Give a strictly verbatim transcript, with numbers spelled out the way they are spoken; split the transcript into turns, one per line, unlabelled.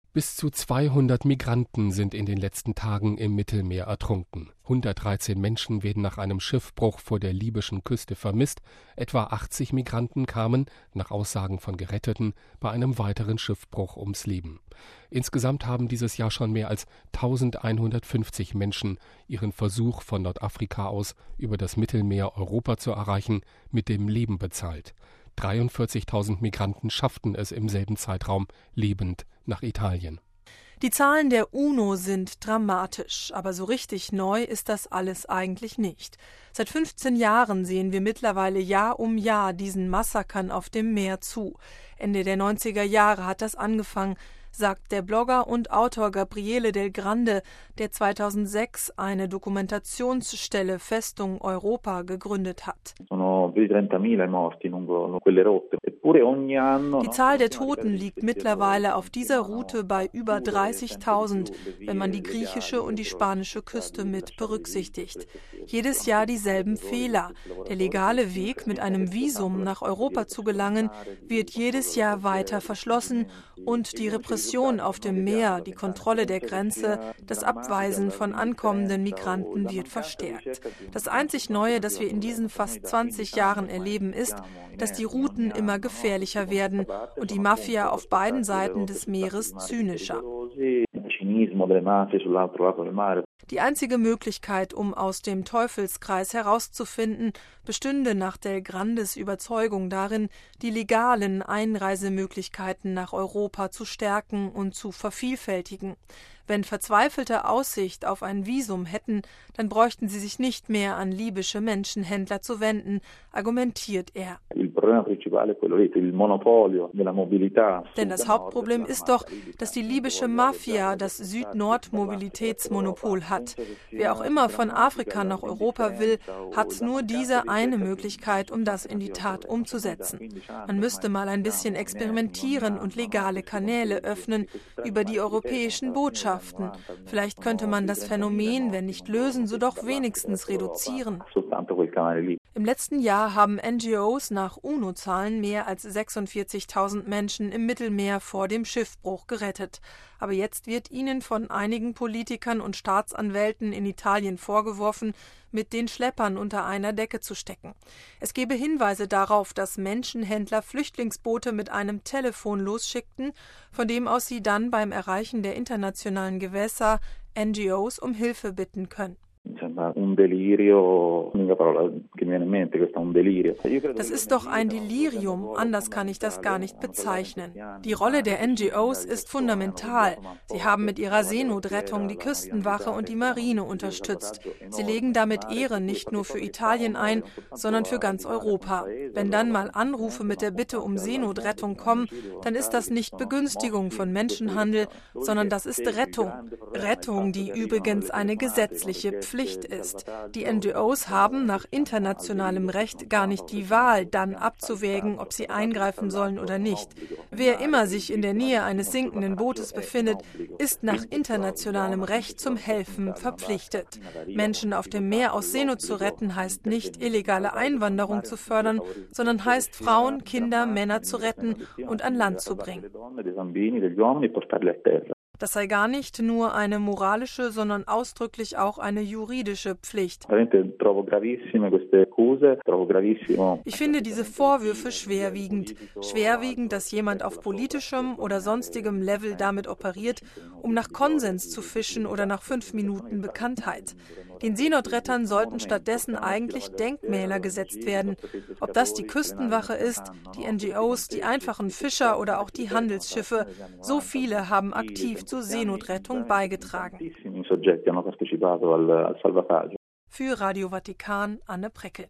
Bis zu zweihundert Migranten sind in den letzten Tagen im Mittelmeer ertrunken. hundertdreizehn Menschen werden nach einem Schiffbruch vor der libyschen Küste vermisst. Etwa achtzig Migranten kamen, nach Aussagen von Geretteten, bei einem weiteren Schiffbruch ums Leben. Insgesamt haben dieses Jahr schon mehr als eintausendeinhundertfünfzig Menschen ihren Versuch, von Nordafrika aus über das Mittelmeer Europa zu erreichen, mit dem Leben bezahlt. dreiundvierzigtausend Migranten schafften es im selben Zeitraum lebend nach Italien.
Die Zahlen der UNO sind dramatisch, aber so richtig neu ist das alles eigentlich nicht. Seit fünfzehn Jahren sehen wir mittlerweile Jahr um Jahr diesen Massakern auf dem Meer zu. Ende der neunziger Jahre hat das angefangen, sagt der Blogger und Autor Gabriele Del Grande, der zweitausendsechs eine Dokumentationsstelle Festung Europa gegründet hat. Die Zahl der Toten liegt mittlerweile auf dieser Route bei über dreißigtausend, wenn man die griechische und die spanische Küste mit berücksichtigt. Jedes Jahr dieselben Fehler. Der legale Weg, mit einem Visum nach Europa zu gelangen, wird jedes Jahr weiter verschlossen und die Repression auf dem Meer, die Kontrolle der Grenze, das Abweisen von ankommenden Migranten wird verstärkt. Das einzig Neue, das wir in diesen fast zwanzig Jahren erleben, ist, dass die Routen immer gefährlicher werden und die Mafia auf beiden Seiten des Meeres zynischer. Die einzige Möglichkeit, um aus dem Teufelskreis herauszufinden, bestünde nach Del Grandes Überzeugung darin, die legalen Einreisemöglichkeiten nach Europa zu stärken und zu vervielfältigen. Wenn Verzweifelte Aussicht auf ein Visum hätten, dann bräuchten sie sich nicht mehr an libysche Menschenhändler zu wenden, argumentiert er. Denn das Hauptproblem ist doch, dass die libysche Mafia das Süd-Nord-Mobilitätsmonopol hat. Wer auch immer von Afrika nach Europa will, hat nur diese eine Möglichkeit, um das in die Tat umzusetzen. Man müsste mal ein bisschen experimentieren und legale Kanäle öffnen über die europäischen Botschaften. Vielleicht könnte man das Phänomen, wenn nicht lösen, so doch wenigstens reduzieren. Im letzten Jahr haben N G Os nach UNO-Zahlen mehr als sechsundvierzigtausend Menschen im Mittelmeer vor dem Schiffbruch gerettet. Aber jetzt wird ihnen von einigen Politikern und Staatsanwälten in Italien vorgeworfen, mit den Schleppern unter einer Decke zu stecken. Es gebe Hinweise darauf, dass Menschenhändler Flüchtlingsboote mit einem Telefon losschickten, von dem aus sie dann beim Erreichen der internationalen Gewässer N G Os um Hilfe bitten können. Das ist doch ein Delirium, anders kann ich das gar nicht bezeichnen. Die Rolle der N G Os ist fundamental. Sie haben mit ihrer Seenotrettung die Küstenwache und die Marine unterstützt. Sie legen damit Ehre nicht nur für Italien ein, sondern für ganz Europa. Wenn dann mal Anrufe mit der Bitte um Seenotrettung kommen, dann ist das nicht Begünstigung von Menschenhandel, sondern das ist Rettung. Rettung, die übrigens eine gesetzliche Pflicht ist. Die N G Os haben nach internationalem Recht gar nicht die Wahl, dann abzuwägen, ob sie eingreifen sollen oder nicht. Wer immer sich in der Nähe eines sinkenden Bootes befindet, ist nach internationalem Recht zum Helfen verpflichtet. Menschen auf dem Meer aus Seenot zu retten, heißt nicht, illegale Einwanderung zu fördern, sondern heißt, Frauen, Kinder, Männer zu retten und an Land zu bringen. Das sei gar nicht nur eine moralische, sondern ausdrücklich auch eine juridische Pflicht. Ich finde diese Vorwürfe schwerwiegend. Schwerwiegend, dass jemand auf politischem oder sonstigem Level damit operiert, um nach Konsens zu fischen oder nach fünf Minuten Bekanntheit. Den Seenotrettern sollten stattdessen eigentlich Denkmäler gesetzt werden. Ob das die Küstenwache ist, die N G Os, die einfachen Fischer oder auch die Handelsschiffe. So viele haben aktiv zur Seenotrettung beigetragen. Für Radio Vatikan, Anne Preckel.